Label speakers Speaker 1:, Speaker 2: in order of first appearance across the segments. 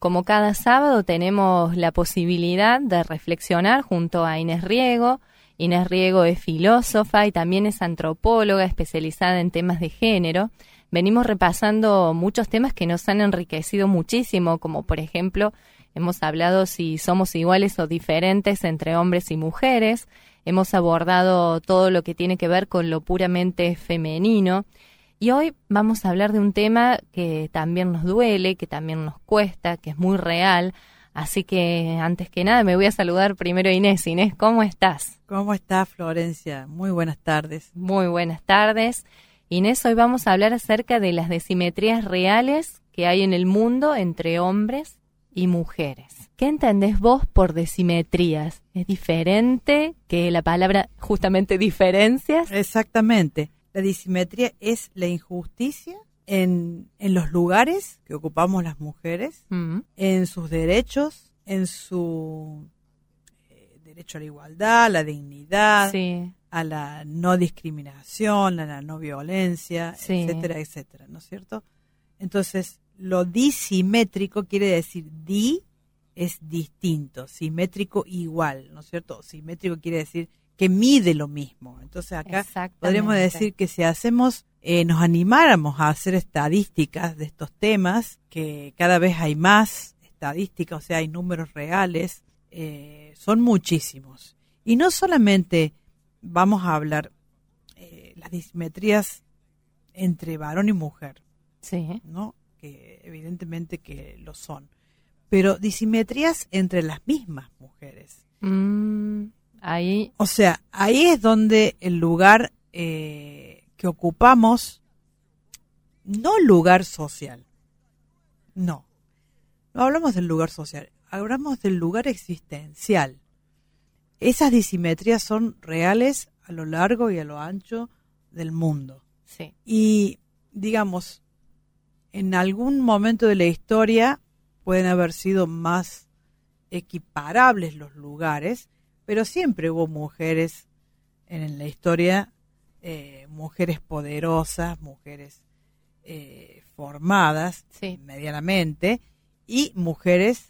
Speaker 1: como cada sábado tenemos la posibilidad de reflexionar junto a Inés Riego. Inés Riego es filósofa y también es antropóloga especializada en temas de género. Venimos repasando muchos temas que nos han enriquecido muchísimo, como por ejemplo, hemos hablado si somos iguales o diferentes entre hombres y mujeres. Hemos abordado todo lo que tiene que ver con lo puramente femenino. Y hoy vamos a hablar de un tema que también nos duele, que también nos cuesta, que es muy real. Así que, antes que nada, me voy a saludar primero a Inés. Inés, ¿cómo estás?
Speaker 2: ¿Cómo estás, Florencia? Muy buenas tardes.
Speaker 1: Muy buenas tardes. Inés, hoy vamos a hablar acerca de las desimetrías reales que hay en el mundo entre hombres y mujeres. ¿Qué entendés vos por desimetrías? ¿Es diferente que la palabra justamente diferencias?
Speaker 2: Exactamente. La disimetría es la injusticia en los lugares que ocupamos las mujeres, en sus derechos, en su derecho a la igualdad, a la dignidad,
Speaker 1: sí,
Speaker 2: a la no discriminación, a la no violencia,
Speaker 1: sí,
Speaker 2: etcétera, etcétera, ¿no es cierto? Entonces, lo disimétrico quiere decir es distinto, simétrico igual, ¿no es cierto? Simétrico quiere decir que mide lo mismo. Entonces acá podríamos decir que si nos animáramos a hacer estadísticas de estos temas, que cada vez hay más estadísticas, o sea, hay números reales, son muchísimos. Y no solamente vamos a hablar las disimetrías entre varón y mujer,
Speaker 1: sí,
Speaker 2: ¿no? Que evidentemente que lo son, pero disimetrías entre las mismas mujeres.
Speaker 1: Ahí.
Speaker 2: O sea, ahí es donde el lugar que ocupamos, no lugar social, no hablamos del lugar social, hablamos del lugar existencial. Esas disimetrías son reales a lo largo y a lo ancho del mundo.
Speaker 1: Sí.
Speaker 2: Y, digamos, en algún momento de la historia pueden haber sido más equiparables los lugares, pero siempre hubo mujeres en la historia, mujeres poderosas, mujeres formadas,
Speaker 1: sí,
Speaker 2: medianamente, y mujeres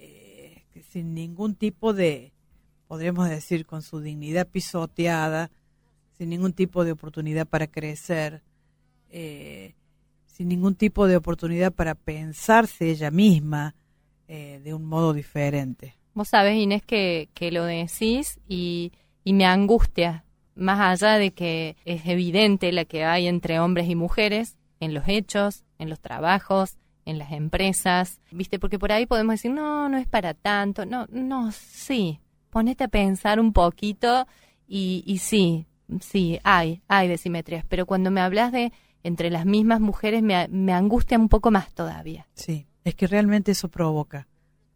Speaker 2: sin ningún tipo de, podríamos decir, con su dignidad pisoteada, sin ningún tipo de oportunidad para crecer, sin ningún tipo de oportunidad para pensarse ella misma de un modo diferente.
Speaker 1: Vos sabés, Inés, que lo decís y me angustia, más allá de que es evidente la que hay entre hombres y mujeres, en los hechos, en los trabajos, en las empresas, ¿viste? Porque por ahí podemos decir, no es para tanto, no, sí, ponete a pensar un poquito y sí, hay desimetrías, pero cuando me hablas de entre las mismas mujeres me angustia un poco más todavía.
Speaker 2: Sí, es que realmente eso provoca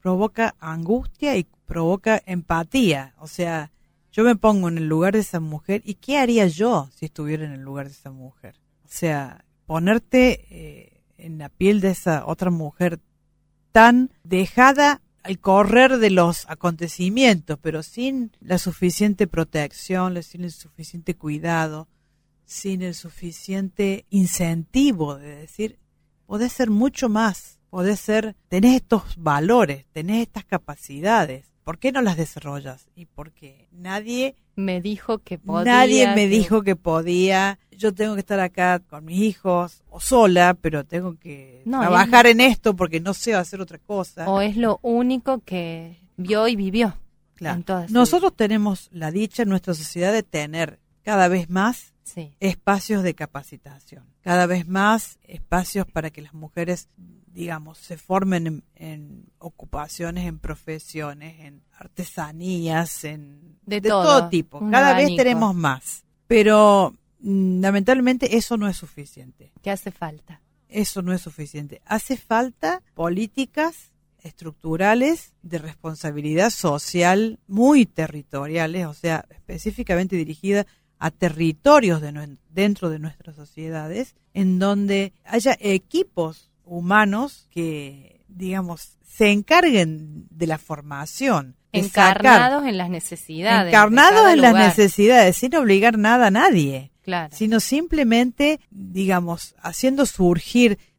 Speaker 2: angustia y provoca empatía. O sea, yo me pongo en el lugar de esa mujer y ¿qué haría yo si estuviera en el lugar de esa mujer? O sea, ponerte en la piel de esa otra mujer tan dejada al correr de los acontecimientos, pero sin la suficiente protección, sin el suficiente cuidado, sin el suficiente incentivo de decir, podés ser mucho más. Tenés estos valores, tenés estas capacidades, ¿por qué no las desarrollas? Y porque nadie
Speaker 1: me dijo que podía.
Speaker 2: Nadie me dijo que podía. Yo tengo que estar acá con mis hijos o sola, pero tengo que trabajar en esto porque no sé hacer otra cosa.
Speaker 1: O es lo único que vio y vivió.
Speaker 2: Claro. Nosotros tenemos la dicha en nuestra sociedad de tener cada vez más espacios de capacitación, cada vez más espacios para que las mujeres, digamos, se formen en ocupaciones, en profesiones, en artesanías, de todo tipo. Cada vez tenemos más. Pero lamentablemente eso no es suficiente.
Speaker 1: ¿Qué hace falta?
Speaker 2: Eso no es suficiente. Hace falta políticas estructurales de responsabilidad social muy territoriales, o sea, específicamente dirigidas a territorios dentro de nuestras sociedades, en donde haya equipos humanos que, digamos, se encarguen de la formación.
Speaker 1: Encarnados en las necesidades.
Speaker 2: Encarnados en las necesidades, sin obligar nada a nadie.
Speaker 1: Claro.
Speaker 2: Sino simplemente, digamos, haciendo surgir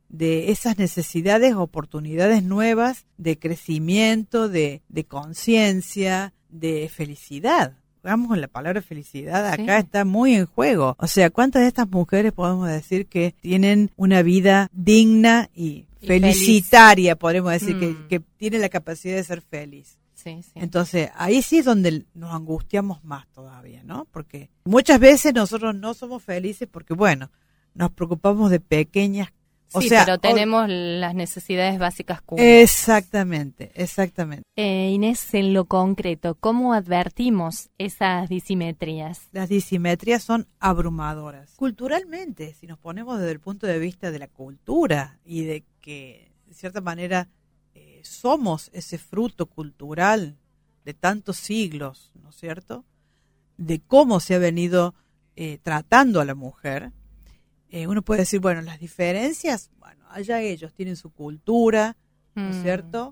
Speaker 2: de esas necesidades, oportunidades nuevas de crecimiento, de conciencia, de felicidad. Vamos con la palabra felicidad, acá está muy en juego. O sea, ¿cuántas de estas mujeres podemos decir que tienen una vida digna y felicitaria, podemos decir, que tiene la capacidad de ser feliz?
Speaker 1: Sí, sí.
Speaker 2: Entonces, ahí sí es donde nos angustiamos más todavía, ¿no? Porque muchas veces nosotros no somos felices porque, bueno, nos preocupamos de pequeñas cosas.
Speaker 1: Sí, pero tenemos las necesidades básicas cubiertas.
Speaker 2: Exactamente.
Speaker 1: Inés, en lo concreto, ¿cómo advertimos esas disimetrías?
Speaker 2: Las disimetrías son abrumadoras. Culturalmente, si nos ponemos desde el punto de vista de la cultura y de que, de cierta manera, somos ese fruto cultural de tantos siglos, ¿no es cierto?, de cómo se ha venido tratando a la mujer. Uno puede decir, bueno, las diferencias, bueno, allá ellos tienen su cultura, ¿no es cierto?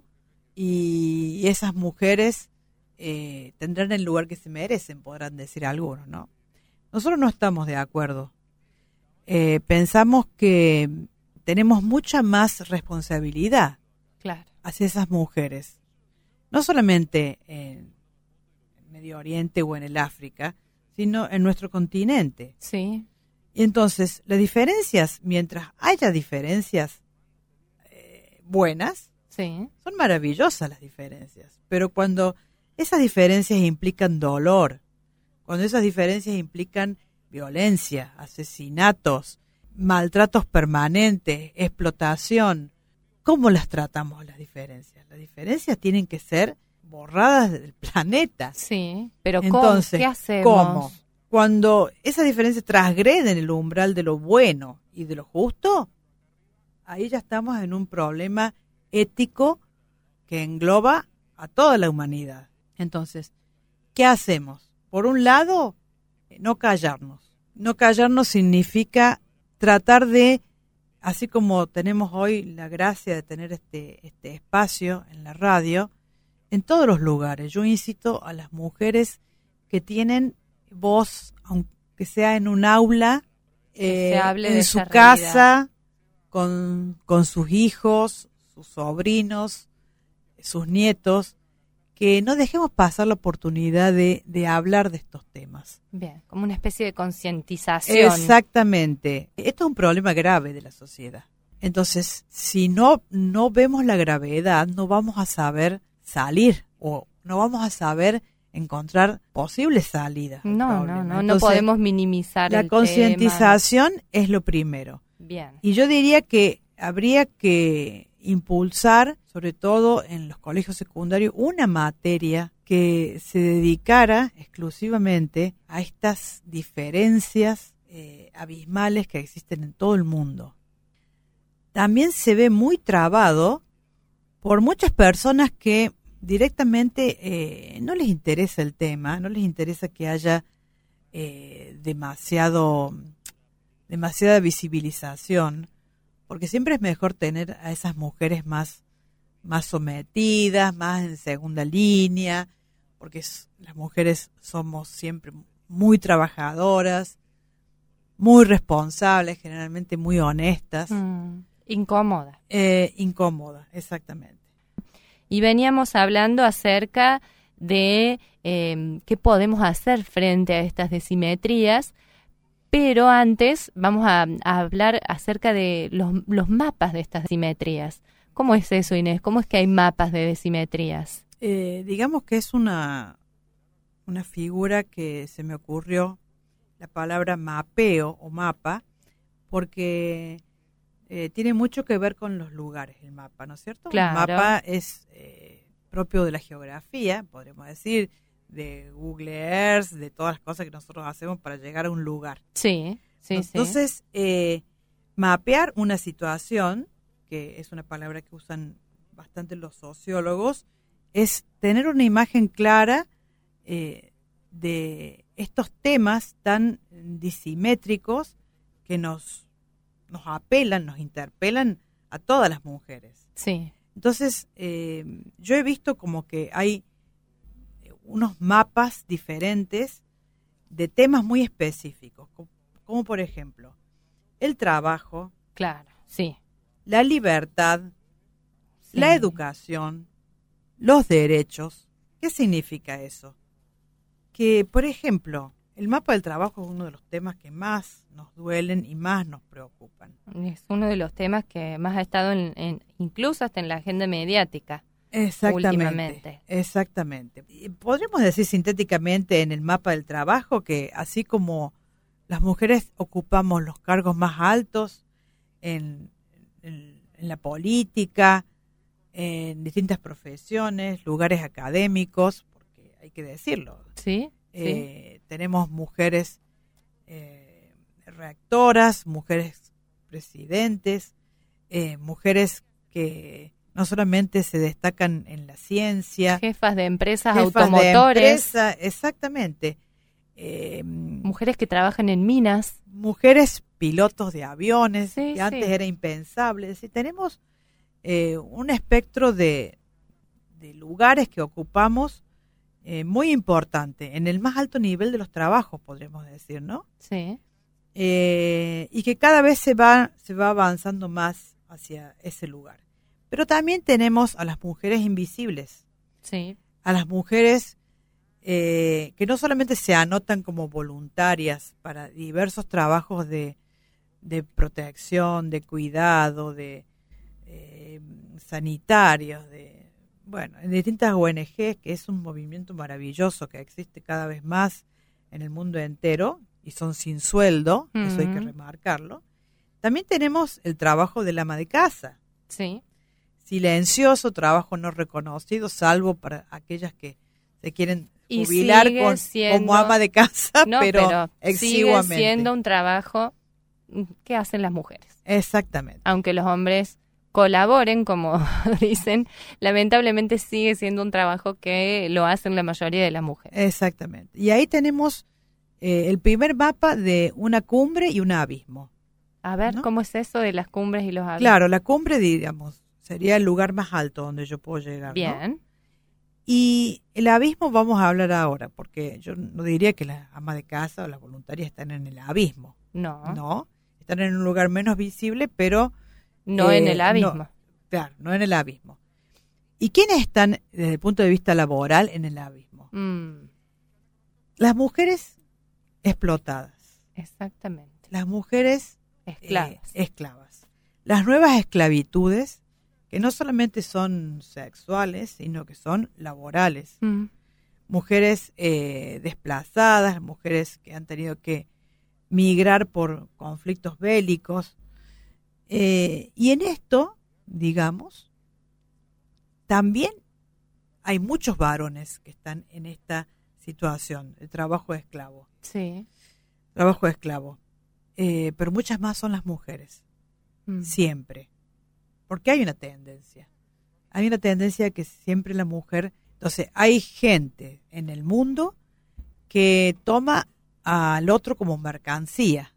Speaker 2: Y esas mujeres tendrán el lugar que se merecen, podrán decir algunos, ¿no? Nosotros no estamos de acuerdo. Pensamos que tenemos mucha más responsabilidad hacia esas mujeres, no solamente en Medio Oriente o en el África, sino en nuestro continente.
Speaker 1: Sí.
Speaker 2: Y entonces, las diferencias, mientras haya diferencias buenas,
Speaker 1: son
Speaker 2: maravillosas las diferencias. Pero cuando esas diferencias implican dolor, cuando esas diferencias implican violencia, asesinatos, maltratos permanentes, explotación, ¿cómo las tratamos las diferencias? Las diferencias tienen que ser borradas del planeta.
Speaker 1: Sí, pero
Speaker 2: entonces,
Speaker 1: ¿qué hacemos?
Speaker 2: ¿Cómo? Cuando esas diferencias transgreden el umbral de lo bueno y de lo justo, ahí ya estamos en un problema ético que engloba a toda la humanidad. Entonces, ¿qué hacemos? Por un lado, no callarnos. No callarnos significa tratar de, así como tenemos hoy la gracia de tener este espacio en la radio, en todos los lugares. Yo incito a las mujeres que tienen voz, aunque sea en un aula, en su casa, con sus hijos, sus sobrinos, sus nietos, que no dejemos pasar la oportunidad de hablar de estos temas.
Speaker 1: Bien, como una especie de concientización.
Speaker 2: Exactamente. Esto es un problema grave de la sociedad. Entonces, si no vemos la gravedad, no vamos a saber salir o no vamos a saber encontrar posibles salidas.
Speaker 1: No podemos minimizar el tema.
Speaker 2: La concientización es lo primero.
Speaker 1: Bien.
Speaker 2: Y yo diría que habría que impulsar, sobre todo en los colegios secundarios, una materia que se dedicara exclusivamente a estas diferencias abismales que existen en todo el mundo. También se ve muy trabado por muchas personas que directamente no les interesa el tema, no les interesa que haya demasiada visibilización, porque siempre es mejor tener a esas mujeres más sometidas, más en segunda línea, porque las mujeres somos siempre muy trabajadoras, muy responsables, generalmente muy honestas.
Speaker 1: Incómoda.
Speaker 2: Incómoda, exactamente.
Speaker 1: Y veníamos hablando acerca de qué podemos hacer frente a estas desimetrías, pero antes vamos a hablar acerca de los mapas de estas desimetrías. ¿Cómo es eso, Inés? ¿Cómo es que hay mapas de desimetrías?
Speaker 2: Digamos que es una figura que se me ocurrió, la palabra mapeo o mapa, porque tiene mucho que ver con los lugares, el mapa, ¿no es cierto?
Speaker 1: Claro.
Speaker 2: El mapa es propio de la geografía, podríamos decir, de Google Earth, de todas las cosas que nosotros hacemos para llegar a un lugar.
Speaker 1: Sí.
Speaker 2: Entonces, mapear una situación, que es una palabra que usan bastante los sociólogos, es tener una imagen clara de estos temas tan disimétricos que nos apelan, nos interpelan a todas las mujeres.
Speaker 1: Sí.
Speaker 2: Entonces, yo he visto como que hay unos mapas diferentes de temas muy específicos, como por ejemplo, el trabajo.
Speaker 1: Claro, sí.
Speaker 2: la libertad,
Speaker 1: Sí.
Speaker 2: la educación, los derechos. ¿Qué significa eso? Que, por ejemplo, el mapa del trabajo es uno de los temas que más nos duelen y más nos preocupan.
Speaker 1: Es uno de los temas que más ha estado incluso hasta en la agenda mediática. Últimamente.
Speaker 2: Exactamente. Y podríamos decir sintéticamente en el mapa del trabajo que así como las mujeres ocupamos los cargos más altos en la política, en distintas profesiones, lugares académicos, porque hay que decirlo.
Speaker 1: Sí.
Speaker 2: Tenemos mujeres rectoras, mujeres presidentes, mujeres que no solamente se destacan en la ciencia,
Speaker 1: Jefas de empresas
Speaker 2: jefas
Speaker 1: automotores.
Speaker 2: de empresa, exactamente.
Speaker 1: Mujeres que trabajan en minas.
Speaker 2: Mujeres pilotos de aviones,
Speaker 1: Sí,
Speaker 2: que antes
Speaker 1: sí.
Speaker 2: era impensable. Es decir, tenemos un espectro de lugares que ocupamos muy importante, en el más alto nivel de los trabajos, podríamos decir, ¿no?
Speaker 1: Sí.
Speaker 2: Y que cada vez se va avanzando más hacia ese lugar. Pero también tenemos a las mujeres invisibles,
Speaker 1: Sí.
Speaker 2: a las mujeres que no solamente se anotan como voluntarias para diversos trabajos de protección, de cuidado, de sanitarios, en distintas ONG, que es un movimiento maravilloso que existe cada vez más en el mundo entero, y son sin sueldo, eso hay que remarcarlo. También tenemos el trabajo del ama de casa.
Speaker 1: Sí.
Speaker 2: Silencioso, trabajo no reconocido, salvo para aquellas que se quieren
Speaker 1: Y
Speaker 2: jubilar
Speaker 1: sigue siendo,
Speaker 2: como ama de casa,
Speaker 1: no,
Speaker 2: pero
Speaker 1: sigue
Speaker 2: exiguamente.
Speaker 1: siendo un trabajo que hacen las mujeres.
Speaker 2: Exactamente.
Speaker 1: Aunque los hombres colaboren, como dicen, lamentablemente sigue siendo un trabajo que lo hacen la mayoría de las mujeres.
Speaker 2: Exactamente. Y ahí tenemos el primer mapa de una cumbre y un abismo.
Speaker 1: A ver,
Speaker 2: ¿no?
Speaker 1: ¿cómo es eso de las cumbres y los abismos?
Speaker 2: Claro, la cumbre, digamos, sería el lugar más alto donde yo puedo llegar, ¿no?
Speaker 1: Bien.
Speaker 2: Y el abismo vamos a hablar ahora, porque yo no diría que las amas de casa o las voluntarias están en el abismo.
Speaker 1: No.
Speaker 2: No, están en un lugar menos visible, pero...
Speaker 1: No en el abismo.
Speaker 2: No, claro, no en el abismo. ¿Y quiénes están desde el punto de vista laboral en el abismo? Las mujeres explotadas.
Speaker 1: Exactamente.
Speaker 2: Las mujeres
Speaker 1: esclavas.
Speaker 2: Las nuevas esclavitudes, que no solamente son sexuales, sino que son laborales. Mujeres desplazadas, mujeres que han tenido que migrar por conflictos bélicos. Y en esto, digamos, también hay muchos varones que están en esta situación de trabajo esclavo.
Speaker 1: Sí.
Speaker 2: Trabajo esclavo. Pero muchas más son las mujeres. Siempre. Porque hay una tendencia. Hay una tendencia que siempre la mujer... Entonces, hay gente en el mundo que toma al otro como mercancía.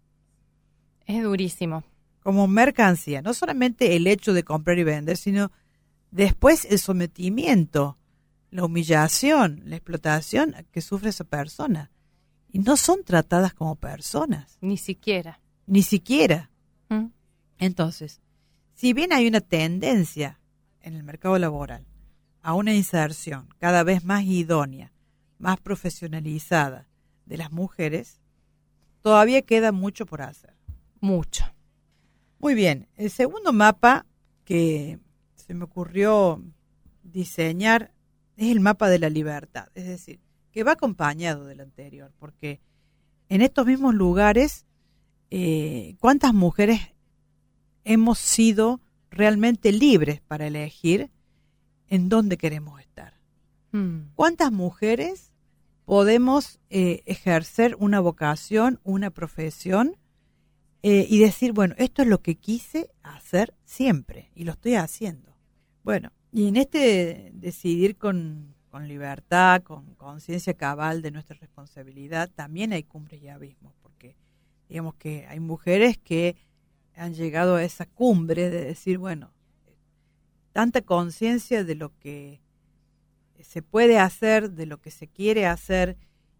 Speaker 1: Es durísimo.
Speaker 2: Como mercancía. No solamente el hecho de comprar y vender, sino después el sometimiento, la humillación, la explotación que sufre esa persona. Y no son tratadas como personas.
Speaker 1: Ni siquiera.
Speaker 2: Ni siquiera. Entonces, si bien hay una tendencia en el mercado laboral a una inserción cada vez más idónea, más profesionalizada de las mujeres, todavía queda mucho por hacer.
Speaker 1: Mucho.
Speaker 2: Muy bien, el segundo mapa que se me ocurrió diseñar es el mapa de la libertad, es decir, que va acompañado del anterior, porque en estos mismos lugares, ¿cuántas mujeres hemos sido realmente libres para elegir en dónde queremos estar? ¿Cuántas mujeres podemos ejercer una vocación, una profesión y decir, bueno, esto es lo que quise hacer siempre y lo estoy haciendo? Bueno, y en este decidir con libertad, con conciencia cabal de nuestra responsabilidad, también hay cumbres y abismos, porque digamos que hay mujeres que han llegado a esa cumbre de decir, bueno, tanta conciencia de lo que se puede hacer, de lo que se quiere hacer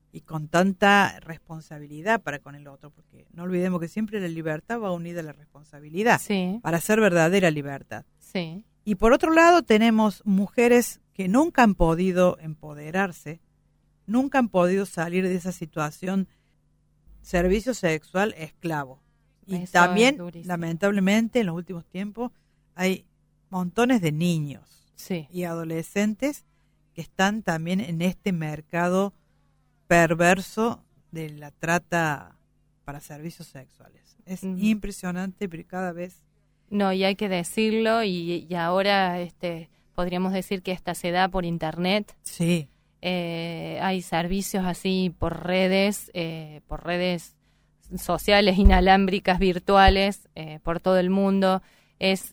Speaker 2: y con tanta responsabilidad para con el otro, porque no olvidemos que siempre la libertad va unida a la responsabilidad,
Speaker 1: Sí,
Speaker 2: para ser verdadera libertad.
Speaker 1: sí.
Speaker 2: Y por otro lado tenemos mujeres que nunca han podido empoderarse, nunca han podido salir de esa situación, servicio sexual esclavo. Y
Speaker 1: Eso es
Speaker 2: también,
Speaker 1: durísimo.
Speaker 2: lamentablemente, en los últimos tiempos hay montones de niños
Speaker 1: Sí.
Speaker 2: y adolescentes que están también en este mercado perverso de la trata para servicios sexuales. Es impresionante, pero cada vez...
Speaker 1: No, y hay que decirlo, y ahora podríamos decir que esta se da por internet.
Speaker 2: Sí,
Speaker 1: Hay servicios así por redes sociales, inalámbricas, virtuales, por todo el mundo. Es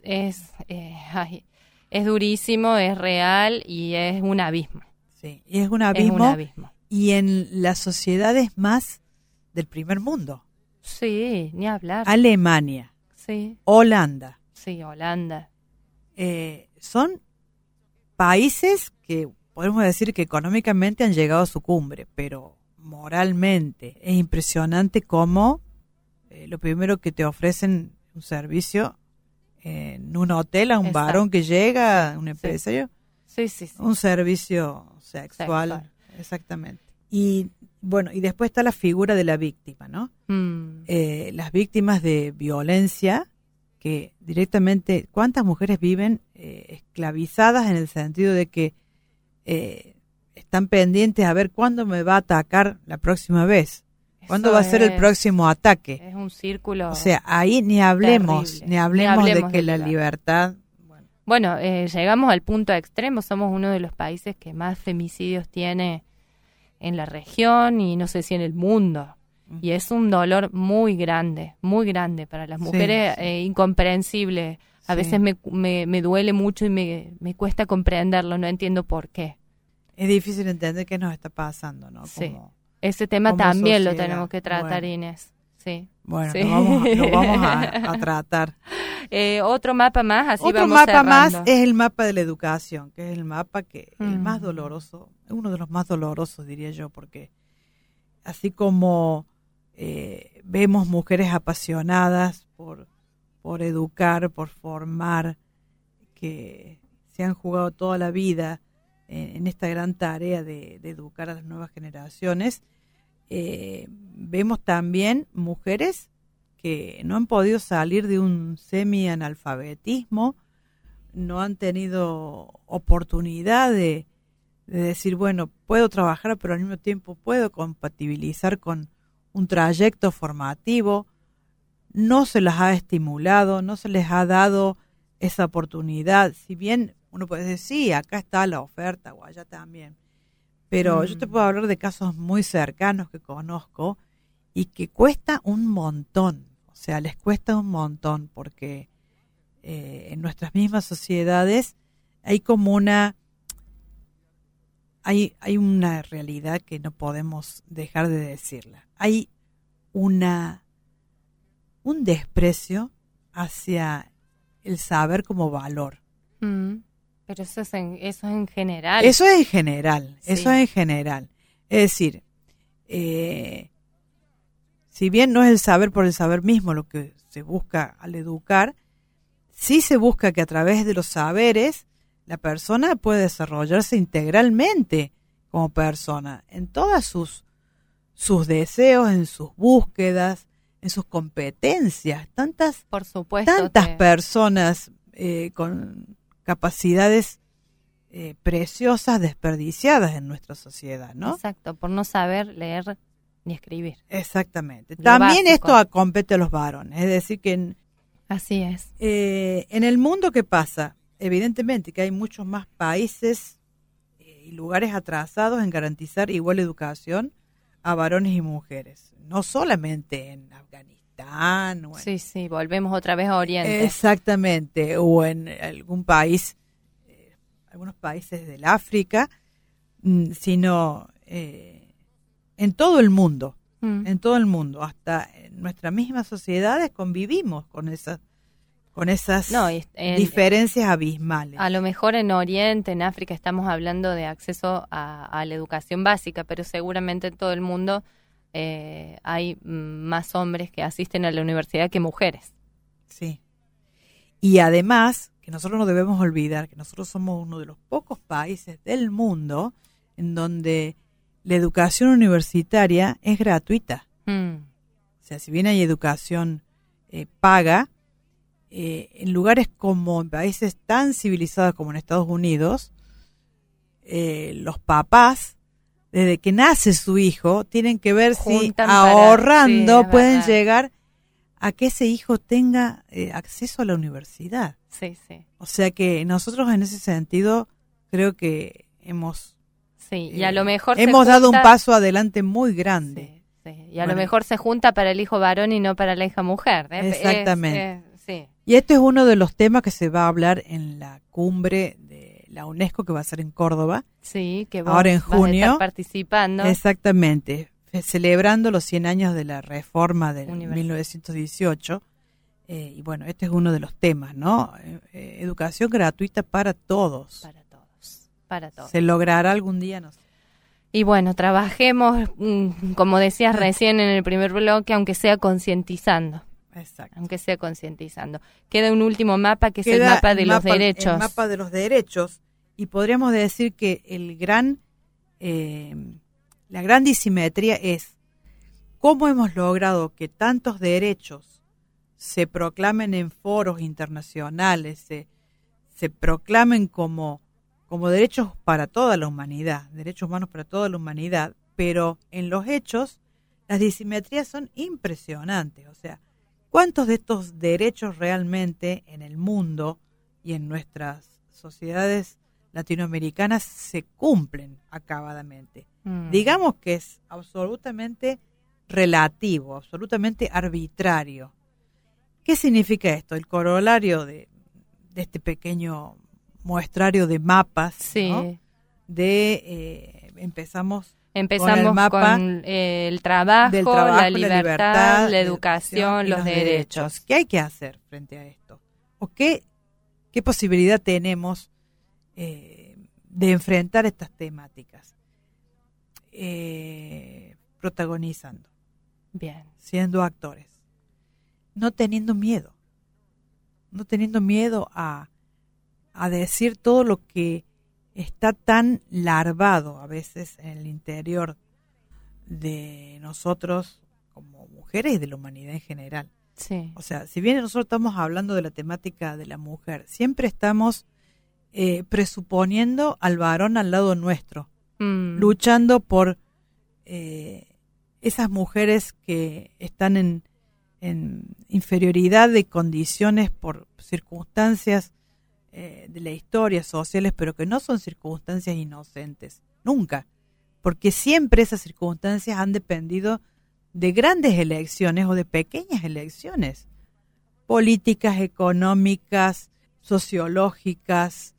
Speaker 1: durísimo, es real y es un abismo.
Speaker 2: sí. Y es un
Speaker 1: Es
Speaker 2: abismo,
Speaker 1: un abismo.
Speaker 2: y en las sociedades más del primer mundo.
Speaker 1: Sí, ni hablar.
Speaker 2: Alemania,
Speaker 1: Sí,
Speaker 2: Holanda,
Speaker 1: sí, Holanda.
Speaker 2: son países que podemos decir que económicamente han llegado a su cumbre, pero moralmente es impresionante cómo lo primero que te ofrecen un servicio en un hotel a un
Speaker 1: Exacto.
Speaker 2: varón que llega, un empresario,
Speaker 1: Sí, sí, sí.
Speaker 2: un servicio sexual,
Speaker 1: Sexual.
Speaker 2: exactamente. Y bueno, y después está la figura de la víctima, ¿no? Las víctimas de violencia, que directamente, ¿cuántas mujeres viven esclavizadas en el sentido de que están pendientes a ver cuándo me va a atacar la próxima vez? ¿Cuándo
Speaker 1: Eso
Speaker 2: va a ser el
Speaker 1: es-
Speaker 2: próximo ataque?
Speaker 1: Es un círculo.
Speaker 2: O sea, ahí ni hablemos
Speaker 1: terrible.
Speaker 2: ni hablemos
Speaker 1: Ni
Speaker 2: de
Speaker 1: hablemos
Speaker 2: que
Speaker 1: de
Speaker 2: la
Speaker 1: libertad.
Speaker 2: libertad...
Speaker 1: Bueno, llegamos al punto extremo. Somos uno de los países que más femicidios tiene en la región y no sé si en el mundo. Y es un dolor muy grande para las
Speaker 2: Sí,
Speaker 1: mujeres,
Speaker 2: sí.
Speaker 1: Incomprensible. A
Speaker 2: Sí.
Speaker 1: veces me duele mucho y me cuesta comprenderlo, no entiendo por qué.
Speaker 2: Es difícil entender qué nos está pasando, ¿no?
Speaker 1: Sí.
Speaker 2: Como,
Speaker 1: Ese tema
Speaker 2: como
Speaker 1: también lo
Speaker 2: sociedad.
Speaker 1: tenemos que tratar,
Speaker 2: Bueno.
Speaker 1: Inés. Sí.
Speaker 2: bueno,
Speaker 1: Sí.
Speaker 2: lo vamos a tratar.
Speaker 1: Otro mapa más, así
Speaker 2: Otro
Speaker 1: vamos
Speaker 2: mapa más
Speaker 1: cerrando.
Speaker 2: es el mapa de la educación, que es el mapa que el más
Speaker 1: Mm.
Speaker 2: doloroso, uno de los más dolorosos, diría yo, porque así como vemos mujeres apasionadas por educar, por formar, que se han jugado toda la vida en esta gran tarea de educar a las nuevas generaciones, vemos también mujeres que no han podido salir de un semi-analfabetismo, no han tenido oportunidad de decir, bueno, puedo trabajar, pero al mismo tiempo puedo compatibilizar con un trayecto formativo. No se las ha estimulado, no se les ha dado esa oportunidad. Si bien uno puede decir, sí, acá está la oferta o allá también. Pero yo te puedo hablar de casos muy cercanos que conozco y que cuesta un montón. O sea, les cuesta un montón porque en nuestras mismas sociedades hay como hay una realidad que no podemos dejar de decirla. Hay un desprecio hacia el saber como valor.
Speaker 1: Pero eso es en general.
Speaker 2: Eso es en general,
Speaker 1: Sí.
Speaker 2: eso es en general. Es decir, si bien no es el saber por el saber mismo lo que se busca al educar, sí se busca que a través de los saberes la persona pueda desarrollarse integralmente como persona, en todas sus deseos, en sus búsquedas, en sus competencias.
Speaker 1: Por supuesto.
Speaker 2: Tantas personas con capacidades preciosas desperdiciadas en nuestra sociedad, ¿no?
Speaker 1: Exacto, por no saber leer ni escribir.
Speaker 2: Exactamente.
Speaker 1: Lo
Speaker 2: También
Speaker 1: básico.
Speaker 2: esto compete a los varones, es decir que
Speaker 1: Así es.
Speaker 2: en el mundo, ¿qué pasa? Evidentemente que hay muchos más países y lugares atrasados en garantizar igual educación a varones y mujeres, no solamente en Afganistán o en,
Speaker 1: Sí, volvemos otra vez a Oriente.
Speaker 2: exactamente, o en algún país, algunos países del África, sino en todo el mundo, en todo el mundo, hasta en nuestras mismas sociedades convivimos con con esas diferencias abismales.
Speaker 1: A lo mejor en Oriente, en África, estamos hablando de acceso a la educación básica, pero seguramente en todo el mundo hay más hombres que asisten a la universidad que mujeres.
Speaker 2: Sí. Y además, que nosotros no debemos olvidar que nosotros somos uno de los pocos países del mundo en donde la educación universitaria es gratuita. O sea, si bien hay educación paga, en lugares como en países tan civilizados como en Estados Unidos, los papás, desde que nace su hijo, tienen que ver si ahorrando pueden llegar a que ese hijo tenga acceso a la universidad.
Speaker 1: Sí, sí.
Speaker 2: O sea que nosotros en ese sentido creo que hemos
Speaker 1: y a lo mejor
Speaker 2: dado un paso adelante muy grande.
Speaker 1: Sí, sí. Y a lo mejor se junta para el hijo varón y no para la hija mujer.
Speaker 2: Exactamente.
Speaker 1: Sí.
Speaker 2: Y este es uno de los temas que se va a hablar en la cumbre de la UNESCO que va a ser en Córdoba.
Speaker 1: Sí, que vos
Speaker 2: ahora en junio,
Speaker 1: vas a estar participando.
Speaker 2: Exactamente, celebrando los 100 años de la reforma de 1918. Y bueno, este es uno de los temas, ¿no? Educación gratuita para todos.
Speaker 1: Para todos.
Speaker 2: ¿Se logrará algún día? No sé.
Speaker 1: Y bueno, trabajemos, como decías recién en el primer bloque, aunque sea concientizando.
Speaker 2: Exacto.
Speaker 1: Aunque sea concientizando. Queda un último mapa que es el mapa de los derechos.
Speaker 2: El mapa de los derechos. Y podríamos decir que la gran disimetría es cómo hemos logrado que tantos derechos se proclamen en foros internacionales, se proclamen como derechos para toda la humanidad, derechos humanos para toda la humanidad, pero en los hechos las disimetrías son impresionantes. O sea, ¿cuántos de estos derechos realmente en el mundo y en nuestras sociedades latinoamericanas se cumplen acabadamente? Digamos que es absolutamente relativo, absolutamente arbitrario. ¿Qué significa esto? El corolario de este pequeño muestrario de mapas,
Speaker 1: sí,
Speaker 2: ¿no? Empezamos
Speaker 1: con el mapa con el trabajo, la libertad, la educación, los derechos.
Speaker 2: ¿Qué hay que hacer frente a esto? ¿O qué posibilidad tenemos de enfrentar estas temáticas? Protagonizando.
Speaker 1: Bien.
Speaker 2: Siendo actores. No teniendo miedo a decir todo lo que está tan larvado a veces en el interior de nosotros como mujeres y de la humanidad en general.
Speaker 1: Sí.
Speaker 2: O sea, si bien nosotros estamos hablando de la temática de la mujer, siempre estamos presuponiendo al varón al lado nuestro, luchando por esas mujeres que están en inferioridad de condiciones por circunstancias de la historia sociales, pero que no son circunstancias inocentes, nunca, porque siempre esas circunstancias han dependido de grandes elecciones o de pequeñas elecciones políticas, económicas, sociológicas,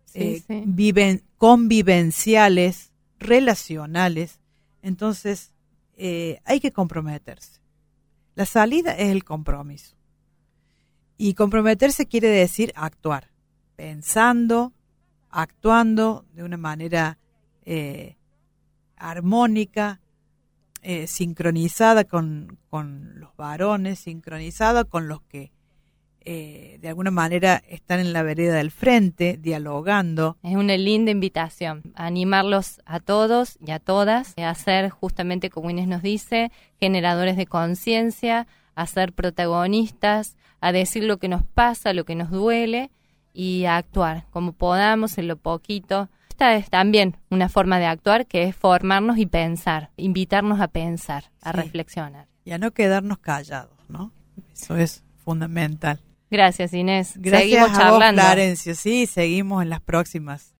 Speaker 2: convivenciales, relacionales. Entonces hay que comprometerse. La salida es el compromiso. Y comprometerse quiere decir actuar, pensando, actuando de una manera armónica, sincronizada con los varones, sincronizada con los que de alguna manera están en la vereda del frente, dialogando.
Speaker 1: Es una linda invitación, a animarlos a todos y a todas, a ser justamente, como Inés nos dice, generadores de conciencia, a ser protagonistas, a decir lo que nos pasa, lo que nos duele y a actuar como podamos en lo poquito. Esta es también una forma de actuar que es formarnos y pensar, invitarnos a pensar, a reflexionar.
Speaker 2: Y a no quedarnos callados, ¿no? Eso es fundamental.
Speaker 1: Gracias, Inés.
Speaker 2: Gracias
Speaker 1: seguimos
Speaker 2: a
Speaker 1: charlando.
Speaker 2: vos, Florencio. Sí, seguimos en las próximas.